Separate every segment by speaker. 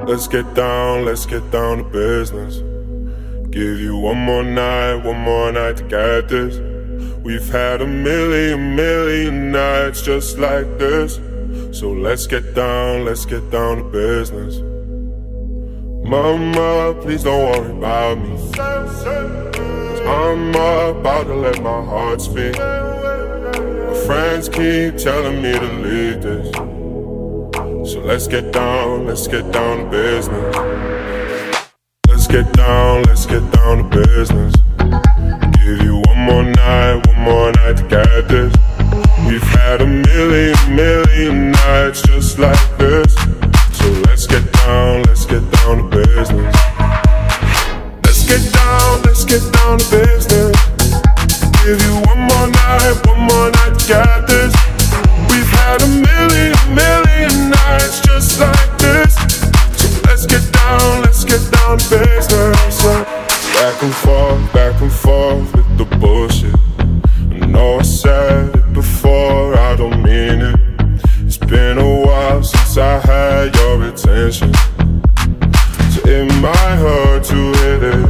Speaker 1: Let's get down to business. Give you one more night to get this. We've had a million nights just like this. So let's get down to business. Mama, please don't worry about me, 'cause I'm about to let my heart speak. My friends keep telling me to leave this. So let's get down to business. Let's get down to business. Give you one more night to get this. We've had a million nights just like this. So let's get down to business. Let's get down to business. Give you one more night to get this. We've had a million nights just like this. So let's get down to business. Back and forth with the bullshit. I know I said it before, I don't mean it. It's been a while since I had your attention, so it might hurt to hit it.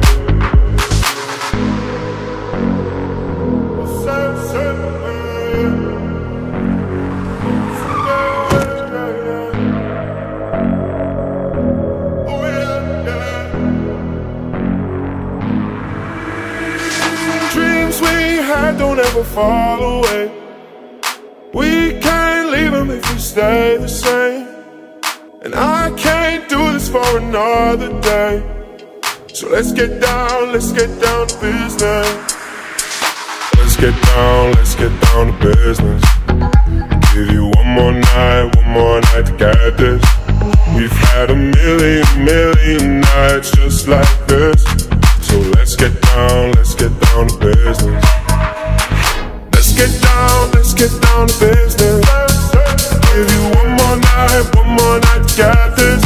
Speaker 1: Dreams we had don't ever fall away. We can't leave them if we stay the same. And I can't do this for another day. So let's get down to business. Let's get down to business. Give you one more night to get this. We've had a million nights just like this. So let's get down to business. Let's get down to business. Give you one more night to get this.